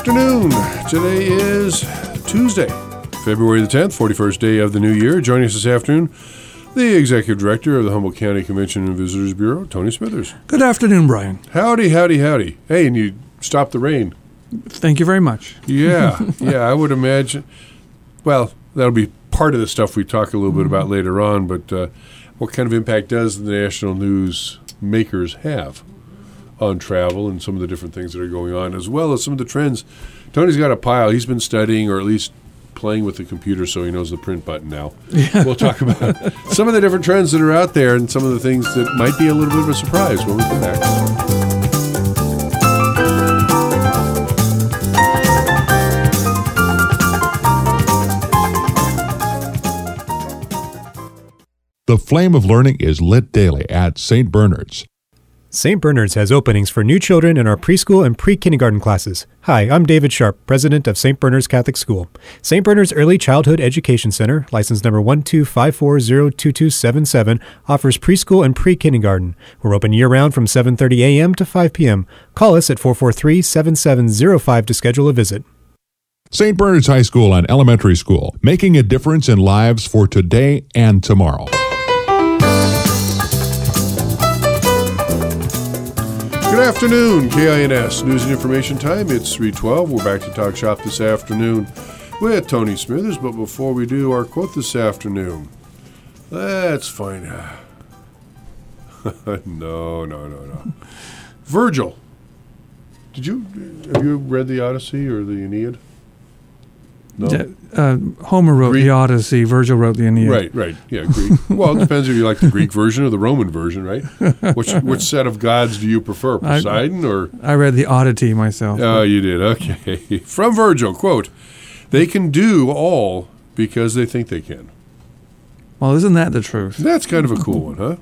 afternoon. Today is Tuesday, February the 10th, 41st day of the new year. Joining us this afternoon, the Executive Director of the Humboldt County Convention and Visitors Bureau, Tony Smithers. Good afternoon, Brian. Howdy, howdy, howdy. Hey, and you stopped the rain. Thank you very much. Yeah, I would imagine. Well, that'll be part of the stuff we talk a little bit about later on, but what kind of impact does the national news makers have on travel and some of the different things that are going on, as well as some of the trends? Tony's got a pile. He's been studying, or at least playing with the computer, so he knows the print button now. Yeah. We'll talk about some of the different trends that are out there and some of the things that might be a little bit of a surprise when we come back. The flame of learning is lit daily at St. Bernard's. St. Bernard's has openings for new children in our preschool and pre-kindergarten classes. Hi, I'm David Sharp, president of St. Bernard's Catholic School. St. Bernard's Early Childhood Education Center, license number 125402277, offers preschool and pre-kindergarten. We're open year-round from 7:30 a.m. to 5 p.m. Call us at 443-7705 to schedule a visit. St. Bernard's High School and Elementary School, making a difference in lives for today and tomorrow. Good afternoon, KINS News and Information Time. It's 3:12. We're back to Talk Shop this afternoon with Tony Smithers. But before we do our quote this afternoon, let's find out. No. Virgil. Have you read the Odyssey or the Aeneid? No. Homer wrote the Odyssey. Virgil wrote the Aeneid. Right. Yeah, Greek. Well, it depends if you like the Greek version or the Roman version, right? Which set of gods do you prefer, Poseidon or? I read the Odyssey myself. Oh, you did. Okay. From Virgil, quote, "They can do all because they think they can." Well, isn't that the truth? That's kind of a cool one, huh?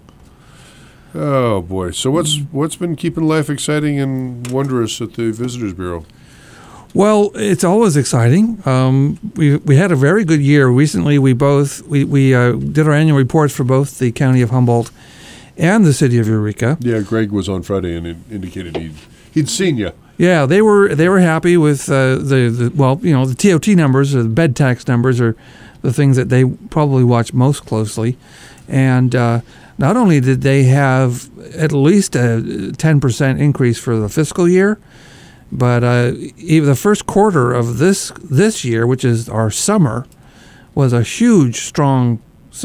Oh boy. So what's been keeping life exciting and wondrous at the Visitors Bureau? Well, it's always exciting. We had a very good year. Recently, we did our annual reports for both the County of Humboldt and the City of Eureka. Yeah, Greg was on Friday and indicated he'd seen you. Yeah, they were happy with the TOT numbers, or the bed tax numbers, are the things that they probably watch most closely. And not only did they have at least a 10% increase for the fiscal year, but even the first quarter of this year, which is our summer, was a huge, strong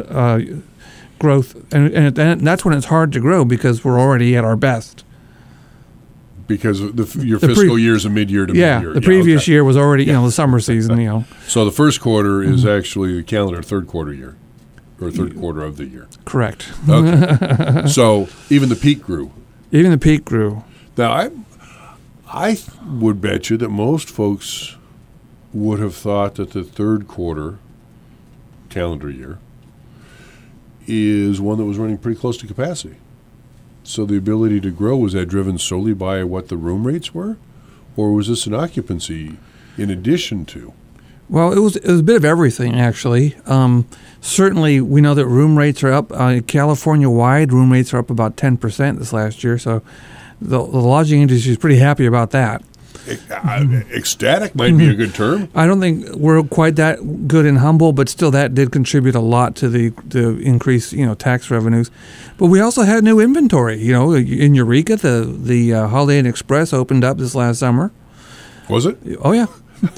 growth, and that's when it's hard to grow because we're already at our best. Because your fiscal year is a mid-year to mid-year. Yeah, the previous year was already the summer season. So the first quarter is actually the calendar third quarter year, or third quarter of the year. Correct. Okay. So even the peak grew. Now I would bet you that most folks would have thought that the third quarter calendar year is one that was running pretty close to capacity. So the ability to grow, was that driven solely by what the room rates were? Or was this an occupancy in addition to? Well, it was a bit of everything, actually. Certainly, we know that room rates are up. California-wide, room rates are up about 10% this last year, so the lodging industry is pretty happy about that. Ecstatic might be a good term. I don't think we're quite that good in Humboldt, but still that did contribute a lot to the increased tax revenues. But we also had new inventory. In Eureka, the Holiday Inn Express opened up this last summer. Was it? Oh yeah.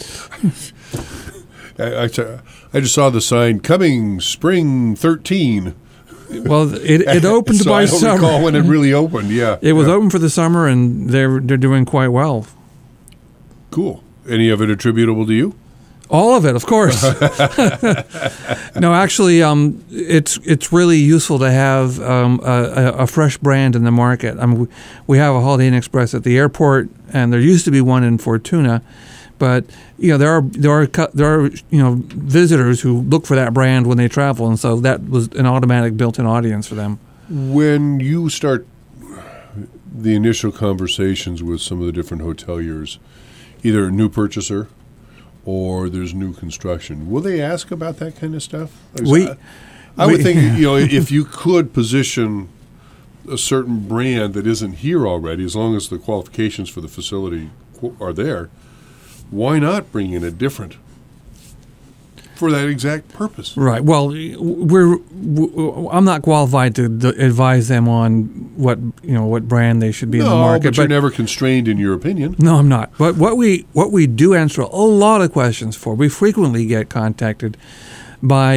I just saw the sign coming spring 13. Well, it opened so by summer. I don't recall when it really opened. Yeah, it was open for the summer, and they're doing quite well. Cool. Any of it attributable to you? All of it, of course. No, actually, it's really useful to have a fresh brand in the market. I mean, we have a Holiday Inn Express at the airport, and there used to be one in Fortuna. But there are visitors who look for that brand when they travel, and so that was an automatic built-in audience for them. When you start the initial conversations with some of the different hoteliers, either a new purchaser or there's new construction, will they ask about that kind of stuff? I would think if you could position a certain brand that isn't here already, as long as the qualifications for the facility are there. why not bring in a different for that exact purpose? Right. Well, I'm not qualified to advise them on what brand they should be in the market. But you're never constrained in your opinion. No, I'm not. But what we do answer a lot of questions for. We frequently get contacted by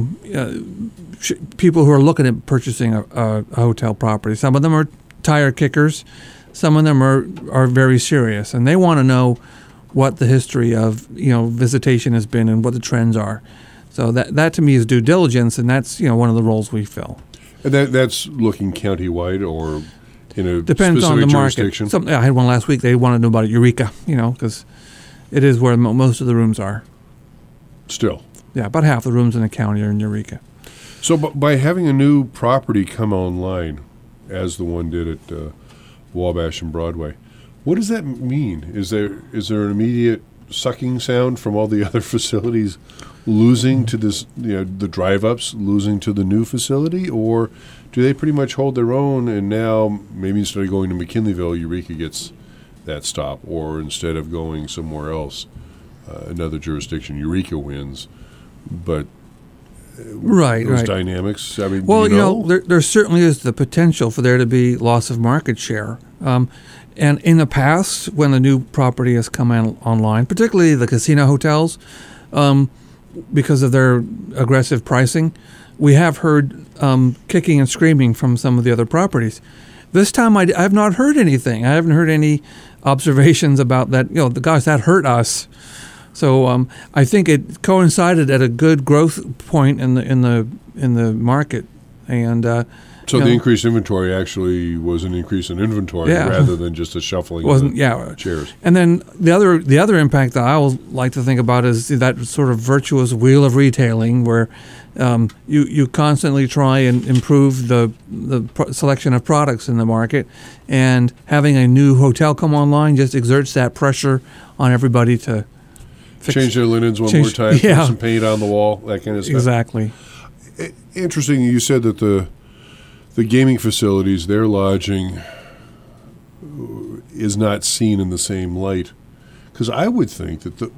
people who are looking at purchasing a hotel property. Some of them are tire kickers. Some of them are very serious, and they want to know what the history of visitation has been and what the trends are. So that to me is due diligence, and that's one of the roles we fill. And that's looking countywide or in a depends specific on the jurisdiction? market. I had one last week. They wanted to know about Eureka, because it is where most of the rooms are. Still. Yeah, about half the rooms in the county are in Eureka. So by having a new property come online, as the one did at Wabash and Broadway, what does that mean? Is there an immediate sucking sound from all the other facilities losing to this, the drive-ups losing to the new facility, or do they pretty much hold their own, and now maybe instead of going to McKinleyville, Eureka gets that stop, or instead of going somewhere else, another jurisdiction, Eureka wins, but those dynamics, I mean, well, there certainly is the potential for there to be loss of market share. And in the past, when a new property has come online, particularly the casino hotels, because of their aggressive pricing, we have heard kicking and screaming from some of the other properties. This time, I have not heard anything. I haven't heard any observations about that. Gosh, that hurt us. So I think it coincided at a good growth point in the market, and so the increased inventory actually was an increase in inventory rather than just a shuffling of chairs. And then the other impact that I would like to think about is that sort of virtuous wheel of retailing, where you constantly try and improve the selection of products in the market, and having a new hotel come online just exerts that pressure on everybody to change their linens one more time, put some paint on the wall, that kind of stuff. Exactly. Interesting, you said that the gaming facilities, their lodging is not seen in the same light. Because I would think that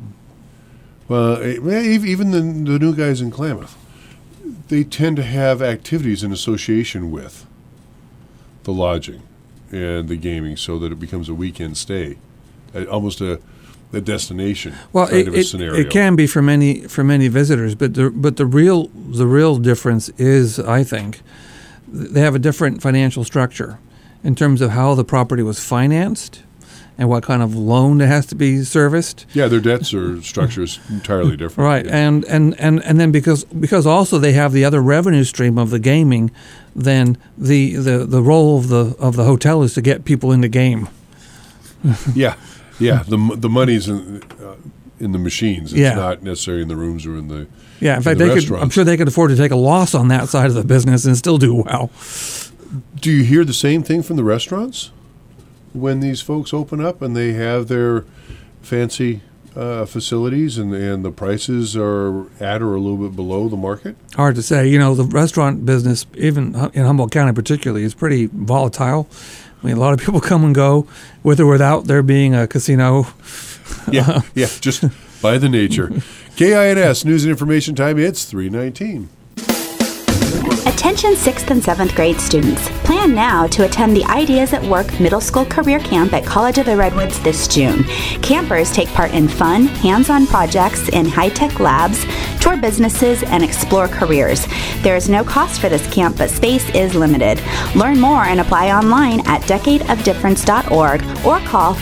even the new guys in Klamath, they tend to have activities in association with the lodging and the gaming, so that it becomes a weekend stay, almost a destination kind of a scenario. It can be for many visitors, but the real difference is, I think, they have a different financial structure in terms of how the property was financed and what kind of loan it has to be serviced. Yeah, their debts structure is entirely different. Right, yeah. and then because also they have the other revenue stream of the gaming, then the role of the hotel is to get people in the game. Yeah, the money's in the machines. It's not necessarily in the rooms or in the in fact, I'm sure they could afford to take a loss on that side of the business and still do well. Do you hear the same thing from the restaurants when these folks open up and they have their fancy facilities and the prices are at or a little bit below the market? Hard to say. The restaurant business, even in Humboldt County particularly, is pretty volatile. I mean, a lot of people come and go, with or without there being a casino. Yeah, just by the nature. KINS News and Information Time, it's 3:19. Attention 6th and 7th grade students. Plan now to attend the Ideas at Work Middle School Career Camp at College of the Redwoods this June. Campers take part in fun, hands-on projects in high-tech labs, tour businesses, and explore careers. There is no cost for this camp, but space is limited. Learn more and apply online at decadeofdifference.org or call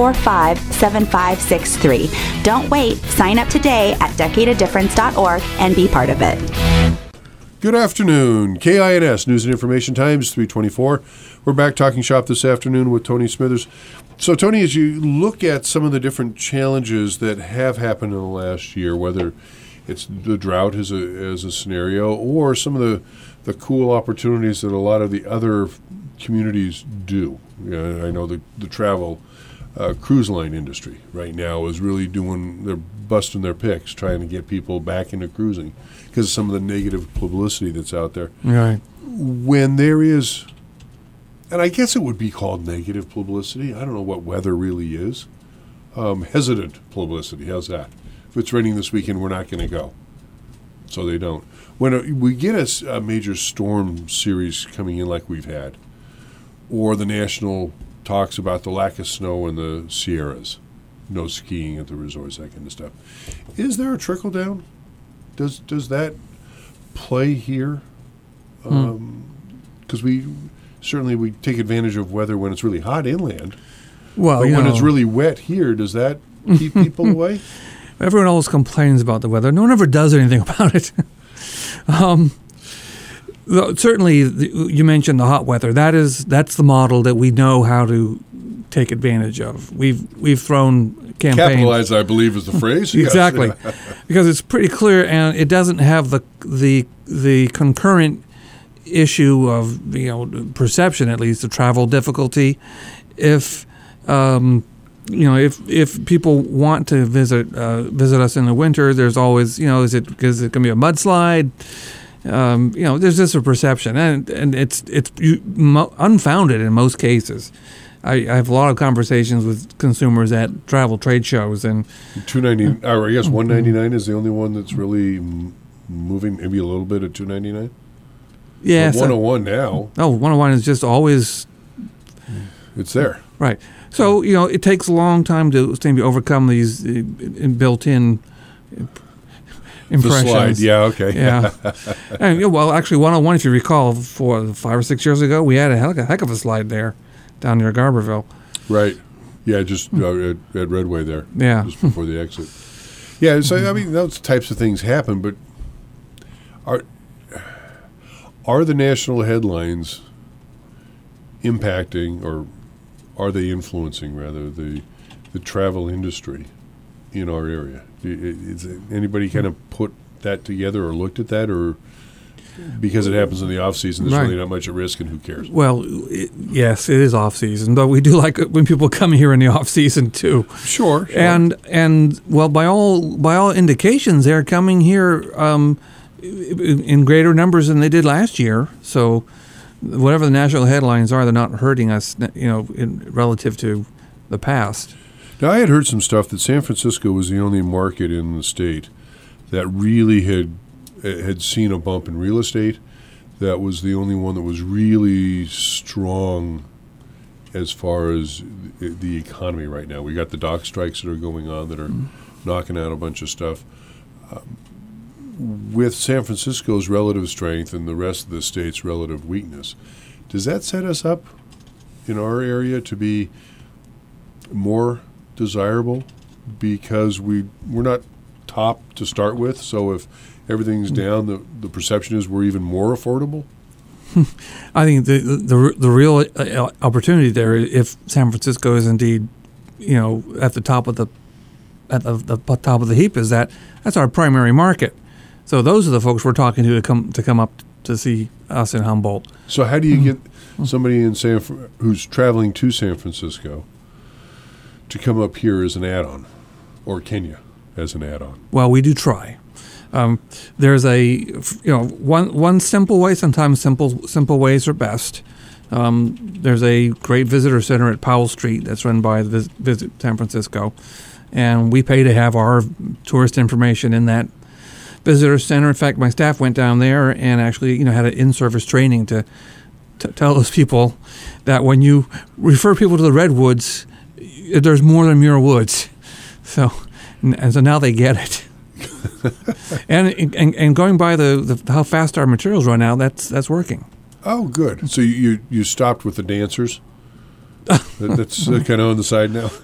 445-7563. Don't wait. Sign up today at decadeofdifference.org and be part of it. Good afternoon. KINS News and Information Times, 3:24. We're back talking shop this afternoon with Tony Smithers. So, Tony, as you look at some of the different challenges that have happened in the last year, whether it's the drought as a scenario or some of the cool opportunities that a lot of the other communities do. I know the travel cruise line industry right now is really they're busting their picks trying to get people back into cruising because of some of the negative publicity that's out there. Right. When there is, and I guess it would be called negative publicity. I don't know what weather really is. hesitant publicity. How's that? If it's raining this weekend, we're not going to go. So they don't. When we get a major storm series coming in like we've had, or the national talks about the lack of snow in the Sierras, no skiing at the resorts, that kind of stuff, is there a trickle down? Does that play here? Because we take advantage of weather when it's really hot inland. Well, but when it's really wet here, does that keep people away? Everyone always complains about the weather. No one ever does anything about it. Certainly, you mentioned the hot weather. That's the model that we know how to take advantage of. We've thrown campaigns. Capitalize, I believe, is the phrase. Exactly, Yes. because it's pretty clear, and it doesn't have the concurrent issue of perception, at least, of travel difficulty. If if people want to visit us in the winter, there's always is it going to be a mudslide? There's just a perception, and it's unfounded in most cases. I have a lot of conversations with consumers at travel trade shows, and $290, or I guess $199 is the only one that's really moving, maybe a little bit at $299. Yeah, but 101 now. Oh, 101 is just always. It's there. Right. So, it takes a long time to overcome these built-in impressions. The slide, yeah, okay. Yeah. And, well, actually, 101, if you recall, 5 or 6 years ago, we had a heck of a slide there down near Garberville. Right. Yeah, just at Redway there. Yeah. Just before the exit. Yeah, so, I mean, those types of things happen, but are the national headlines impacting, or are they influencing, rather, the travel industry in our area? Is anybody kind of put that together or looked at that, or because it happens in the off season, there's really not much at risk, and who cares? Well, yes, it is off season, but we do like it when people come here in the off season too. Sure. And well, by all indications, they're coming here in greater numbers than they did last year. So, whatever the national headlines are, they're not hurting us, relative to the past. Now, I had heard some stuff that San Francisco was the only market in the state that really had seen a bump in real estate. That was the only one that was really strong as far as the economy right now. We got the dock strikes that are going on that are knocking out a bunch of stuff. With San Francisco's relative strength and the rest of the state's relative weakness, does that set us up in our area to be more desirable because we're not top to start with? So if everything's down, the perception is we're even more affordable? I think the real opportunity there, if San Francisco is indeed, at the top of the top of the heap, is that's our primary market. So those are the folks we're talking to come up to see us in Humboldt. So how do you get somebody in who's traveling to San Francisco to come up here as an add-on, or Kenya as an add-on? Well, we do try. There's one simple way. Sometimes simple ways are best. There's a great visitor center at Powell Street that's run by Visit San Francisco, and we pay to have our tourist information in that visitor center. In fact, my staff went down there and actually, had an in-service training to tell those people that when you refer people to the Redwoods, there's more than Muir Woods. So now they get it. and going by the how fast our materials run out, that's working. Oh, good. So you stopped with the dancers? That's kind of on the side now.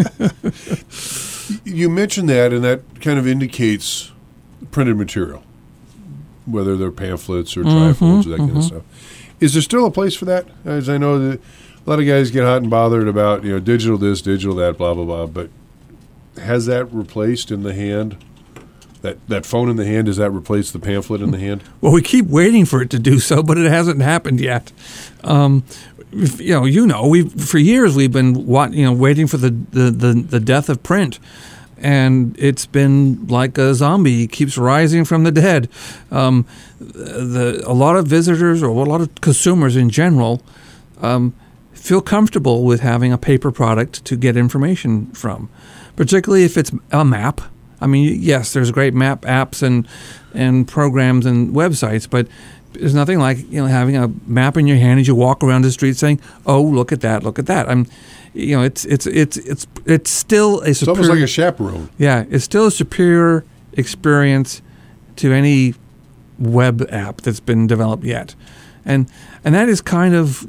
You mentioned that, and that kind of indicates printed material, whether they're pamphlets or trifolds or that kind of stuff. Is there still a place for that? As I know that a lot of guys get hot and bothered about digital this, digital that, blah blah blah. But has that replaced in the hand? That phone in the hand, does that replace the pamphlet in the hand? Well, we keep waiting for it to do so, but it hasn't happened yet. For years we've been waiting for the death of print. And it's been like a zombie. It keeps rising from the dead. A lot of visitors, or a lot of consumers in general, feel comfortable with having a paper product to get information from, particularly if it's a map. I mean, yes, there's great map apps and programs and websites, but there's nothing like having a map in your hand as you walk around the street saying, "Oh, look at that, look at that." It's still a superior. It's almost like a chaperone. Yeah, it's still a superior experience to any web app that's been developed yet, and that is kind of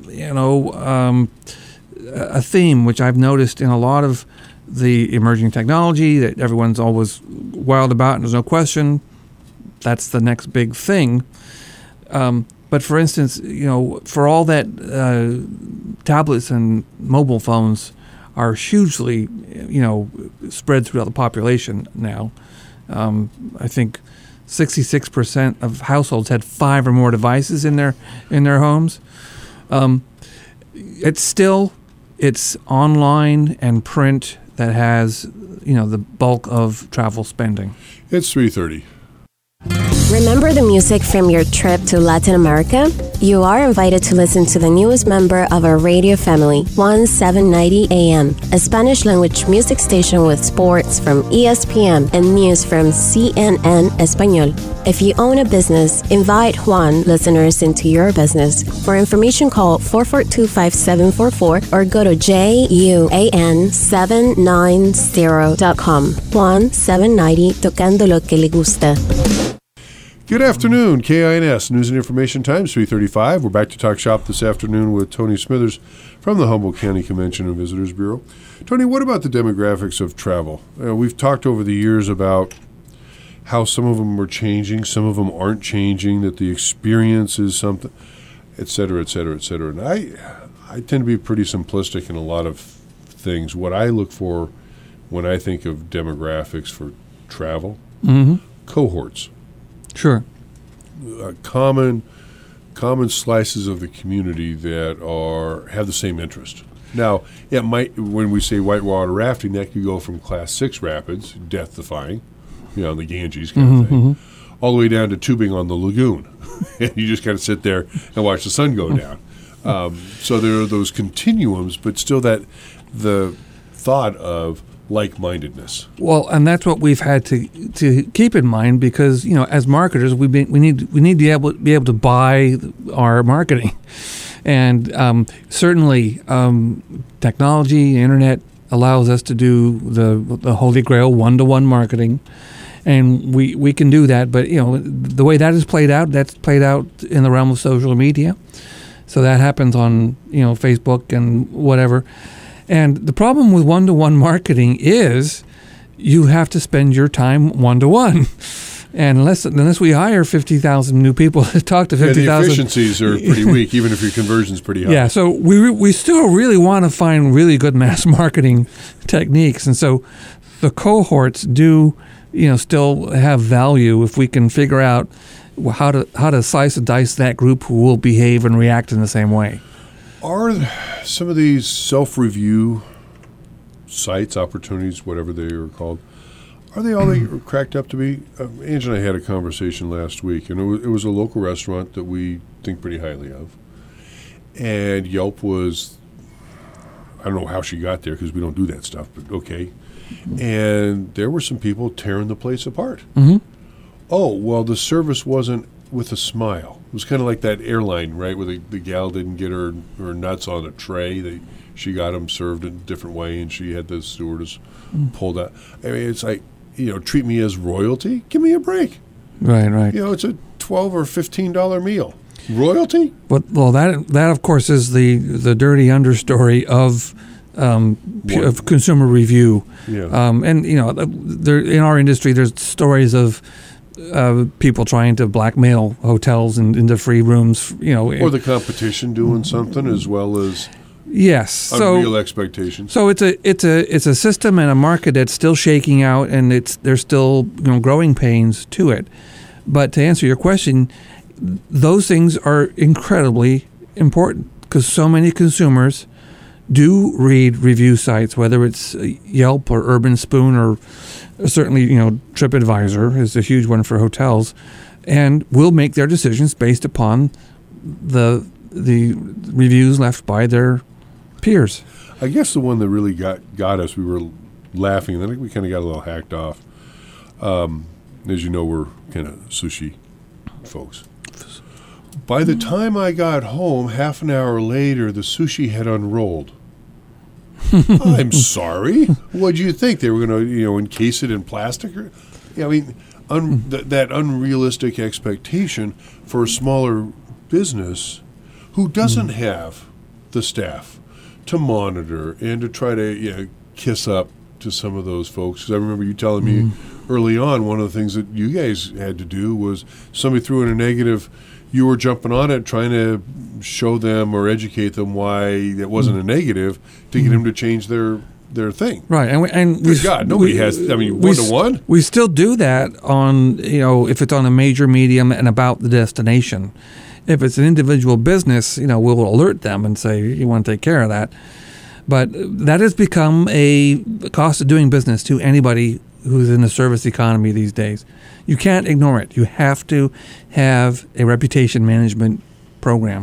a theme which I've noticed in a lot of the emerging technology that everyone's always wild about, and there's no question that's the next big thing. But for instance, for all that tablets and mobile phones are hugely, spread throughout the population now. I think 66% of households had 5 or more devices in their homes. It's online and print that has, the bulk of travel spending. It's 3:30. Remember the music from your trip to Latin America? You are invited to listen to the newest member of our radio family, 1790 AM, a Spanish-language music station with sports from ESPN and news from CNN Español. If you own a business, invite Juan listeners into your business. For information, call 442-5744 or go to juan790.com. Juan 790, tocando lo que le gusta. Good afternoon, KINS News and Information Times, 3:35. We're back to talk shop this afternoon with Tony Smithers from the Humboldt County Convention and Visitors Bureau. Tony, what about the demographics of travel? We've talked over the years about how some of them are changing, some of them aren't changing, that the experience is something, et cetera, et cetera, et cetera. And I tend to be pretty simplistic in a lot of things. What I look for when I think of demographics for travel, cohorts. Sure. Common slices of the community that have the same interest. Now, it might, when we say whitewater rafting, that could go from Class 6 rapids, death-defying, the Ganges kind of thing, all the way down to tubing on the lagoon. And you just kind of sit there and watch the sun go down. So there are those continuums, but still the thought of like-mindedness. Well, and that's what we've had to keep in mind because as marketers we need to be able to buy our marketing, and certainly technology, internet allows us to do the Holy Grail one-to-one marketing, and we can do that. But the way that is played out, that's played out in the realm of social media, so that happens on Facebook and whatever. And the problem with one-to-one marketing is you have to spend your time one-to-one. And unless we hire 50,000 new people to talk to 50,000. The efficiencies are pretty weak, even if your conversion's pretty high. Yeah, so we still really want to find really good mass marketing techniques. And so the cohorts do, still have value if we can figure out how to slice and dice that group who will behave and react in the same way. Are some of these self-review sites, opportunities, whatever they are called, are they all they are cracked up to be? Ange and I had a conversation last week, and it was a local restaurant that we think pretty highly of. And Yelp was, I don't know how she got there because we don't do that stuff, but okay. And there were some people tearing the place apart. Oh, well, the service wasn't with a smile. It was kind of like that airline, right, where the gal didn't get her nuts on a tray. She got them served in a different way, and she had the stewardess pulled out. I mean, it's like, treat me as royalty? Give me a break. Right. It's a $12 or $15 meal. Royalty? Well, that of course is the dirty understory of consumer review. Yeah. And there in our industry, there's stories of people trying to blackmail hotels into free rooms, or the competition doing something as well as unreal expectations. So it's a system and a market that's still shaking out, and there's still growing pains to it. But to answer your question, those things are incredibly important because so many consumers do read review sites, whether it's Yelp or Urban Spoon or certainly, TripAdvisor is a huge one for hotels, and will make their decisions based upon the reviews left by their Piers. I guess the one that really got us, we were laughing, and then we kind of got a little hacked off. As you know, we're kind of sushi folks. By the time I got home, half an hour later, the sushi had unrolled. I'm sorry. What do you think? They were going to, encase it in plastic? That unrealistic expectation for a smaller business who doesn't have the staff to monitor and to try to kiss up to some of those folks. 'Cause I remember you telling me early on, one of the things that you guys had to do was somebody threw in a negative, you were jumping on it, trying to show them or educate them why it wasn't a negative to get them to change their thing. Right, and nobody has. I mean, one-to-one. We still do that on if it's on a major medium and about the destination. If it's an individual business, we'll alert them and say you want to take care of that. But that has become a cost of doing business to anybody who's in the service economy these days. You can't ignore it. You have to have a reputation management program.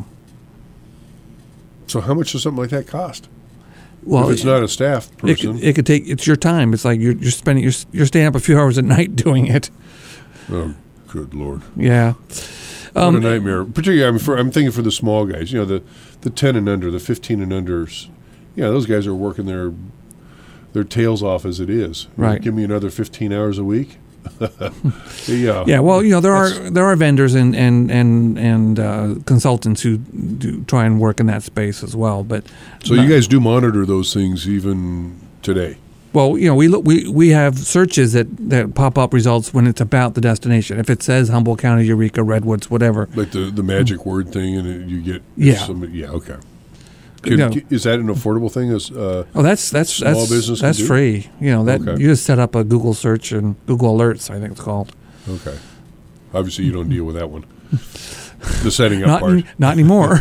So how much does something like that cost? Well, if it's not a staff person, it could take. It's your time. It's like you're spending. You're staying up a few hours at night doing it. Oh, good Lord! Yeah, what a nightmare. Particularly, I'm thinking for the small guys. The 10 and under, the 15 and unders. Those guys are working their tails off as it is. Right. Give me another 15 hours a week. Yeah. Well, there are vendors and consultants who do try and work in that space as well. But so you guys do monitor those things even today. Well, we have searches that pop up results when it's about the destination. If it says Humboldt County, Eureka, Redwoods, whatever, like the magic word thing, and you get somebody. Yeah. Okay. Is that an affordable thing? That's small business. That's free. Okay. You just set up a Google search and Google Alerts, I think it's called. Okay. Obviously, you don't deal with that one. The setting up part. Not anymore.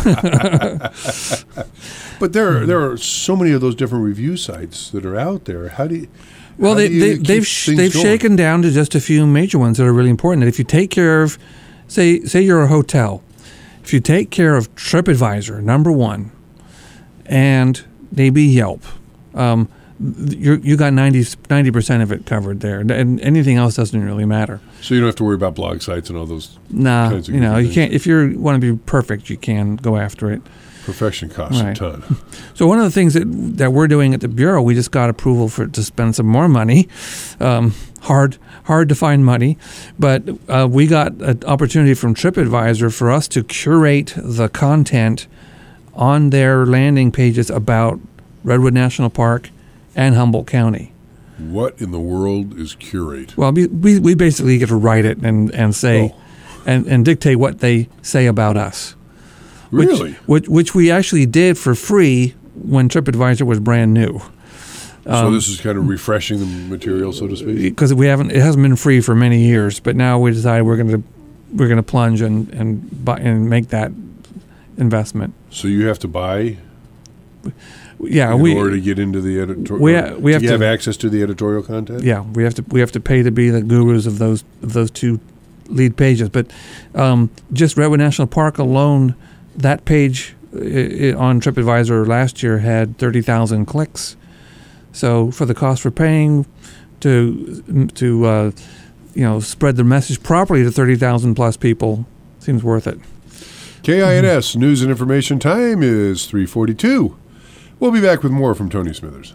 But there are so many of those different review sites that are out there. How do you? Well, they've shaken down to just a few major ones that are really important. That if you take care of, say you're a hotel, if you take care of TripAdvisor, number one, and maybe Yelp, you got 90% of it covered there, and anything else doesn't really matter. So you don't have to worry about blog sites and all those. Nah, kinds of you can't. If you want to be perfect, you can go after it. Perfection costs a ton. So one of the things that we're doing at the Bureau, we just got approval to spend some more money. Hard to find money, but we got an opportunity from TripAdvisor for us to curate the content on their landing pages about Redwood National Park and Humboldt County. What in the world is curate? Well, we basically get to write it and say and dictate what they say about us. Really? Which we actually did for free when TripAdvisor was brand new. So this is kind of refreshing the material, so to speak. Because it hasn't been free for many years, but now we decided we're going to plunge and buy and make that investment. So you have to buy. Yeah, in order to get into the editorial. We have to have access to the editorial content. Yeah, we have to pay to be the gurus of those two lead pages. But just Redwood National Park alone, that page on TripAdvisor last year had 30,000 clicks. So for the cost we're paying to spread the message properly to 30,000 plus people, seems worth it. KINS News and Information time is 3:42. We'll be back with more from Tony Smithers.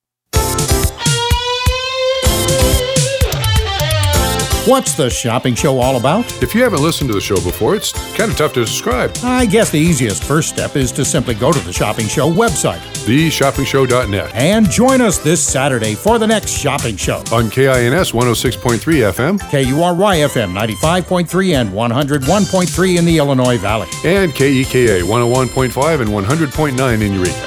What's the shopping show all about? If you haven't listened to the show before, it's kind of tough to describe. I guess the easiest first step is to simply go to the Shopping Show website, theshoppingshow.net, and join us this Saturday for the next shopping show. On KINS 106.3 FM, KURY FM 95.3 and 101.3 in the Illinois Valley, and KEKA 101.5 and 100.9 in Eureka.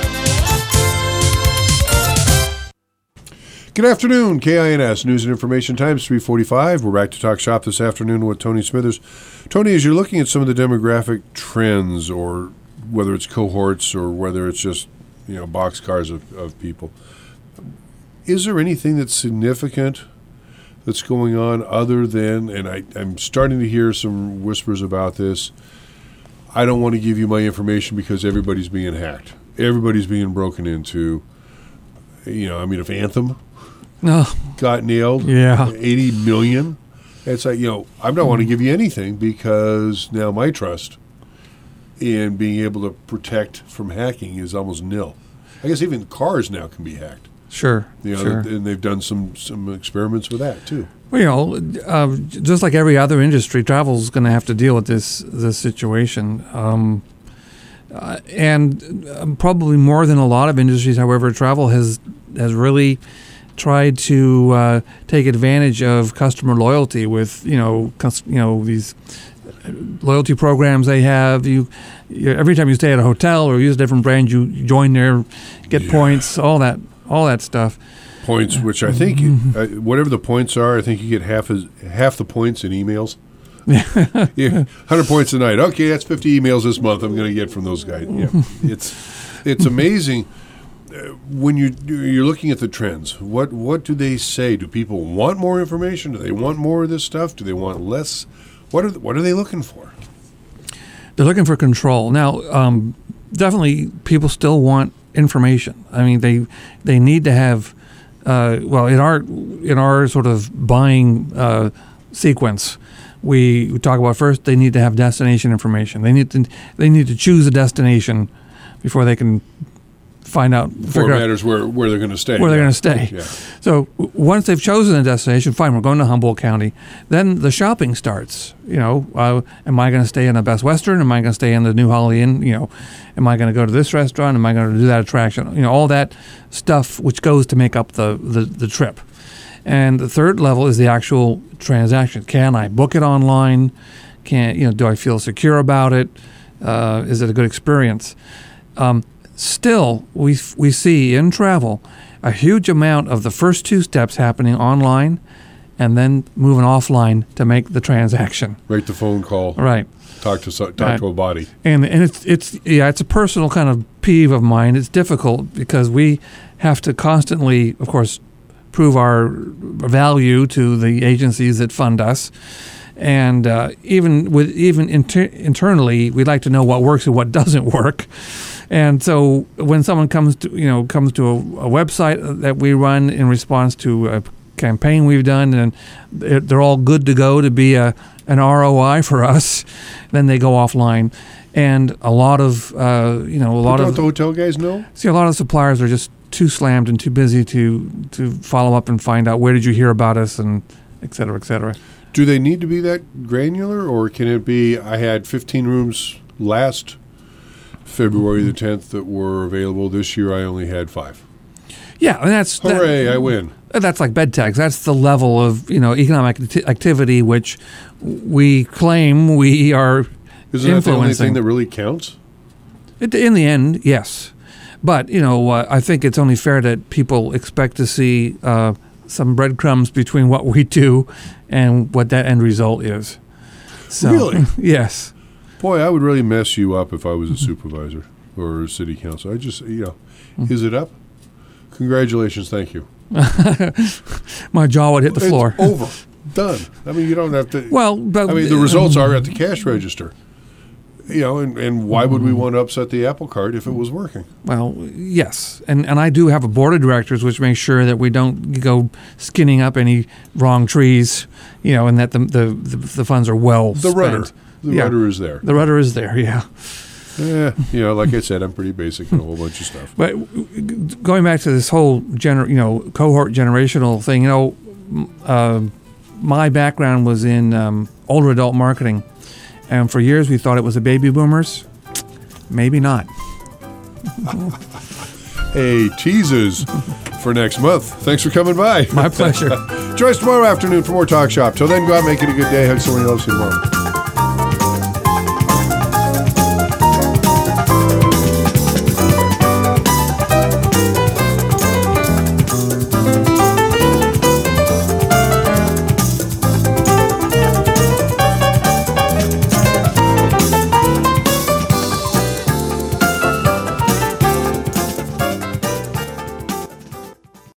Good afternoon, KINS News and Information Times 3:45. We're back to talk shop this afternoon with Tony Smithers. Tony, as you're looking at some of the demographic trends, or whether it's cohorts or whether it's just boxcars of people, is there anything that's significant that's going on other than, and I'm starting to hear some whispers about this, I don't want to give you my information because everybody's being hacked. everybody's being broken into. If Anthem Oh, got nailed, yeah. 80 million, it's like, I don't want to give you anything because now my trust in being able to protect from hacking is almost nil. I guess even cars now can be hacked. Sure. Sure. And they've done some experiments with that too. Well, just like every other industry, travel is going to have to deal with this situation. And probably more than a lot of industries, however, travel has really tried to take advantage of customer loyalty with these loyalty programs they have. You every time you stay at a hotel or use a different brand, you join there, get points, all that stuff. Points, which I think whatever the points are, I think you get half the points in emails. 100 points a night. Okay, that's 50 emails this month I'm going to get from those guys. Yeah. It's amazing when you're looking at the trends. What do they say? Do people want more information? Do they want more of this stuff? Do they want less? What are they looking for? They're looking for control. Now, definitely people still want information. I mean, they need to have in our sort of buying sequence, we talk about first they need to have destination information. They need to choose a destination before they can figure matters where they're going to stay. Where they're going to stay. Yeah. So once they've chosen a destination, fine, we're going to Humboldt County. Then the shopping starts. Am I going to stay in the Best Western? Am I going to stay in the New Holly Inn? Am I going to go to this restaurant? Am I going to do that attraction? All that stuff which goes to make up the trip. And the third level is the actual transaction. Can I book it online? Do I feel secure about it? Is it a good experience? Still, we see in travel a huge amount of the first two steps happening online and then moving offline to make the transaction. Make the phone call. Right. Talk to a body. And it's a personal kind of peeve of mine. It's difficult because we have to constantly, of course, prove our value to the agencies that fund us. And even internally, we'd like to know what works and what doesn't work. And so when someone comes to a website that we run in response to a campaign we've done, and they're all good to go to be an ROI for us, then they go offline. And a lot of don't the hotel guys know? See, a lot of suppliers are just too slammed and too busy to follow up and find out where did you hear about us, and et cetera, et cetera. Do they need to be that granular, or can it be I had 15 rooms last February the 10th that were available. This year I only had 5. Yeah, and that's... Hooray, I win. That's like bed tags. That's the level of economic activity which we claim we are Isn't that the only thing that really counts? In the end, yes. But, I think it's only fair that people expect to see some breadcrumbs between what we do and what that end result is. So, really? Yes. Boy, I would really mess you up if I was a supervisor or a city council. I just, is it up? Congratulations, thank you. My jaw would hit the floor. It's over. Done. I mean, you don't have to. Well, but the results are at the cash register. And why would we want to upset the apple cart if it was working? Well, yes. And I do have a board of directors which makes sure that we don't go skinning up any wrong trees, and that the funds are well spent. The rudder is there. The rudder is there, yeah. Yeah, like I said, I'm pretty basic in a whole bunch of stuff. But going back to this whole cohort generational thing, my background was in older adult marketing, and for years we thought it was the baby boomers. Maybe not. Hey, teases for next month. Thanks for coming by. My pleasure. Join us tomorrow afternoon for more Talk Shop. Till then, go out and make it a good day. Hug someone else tomorrow.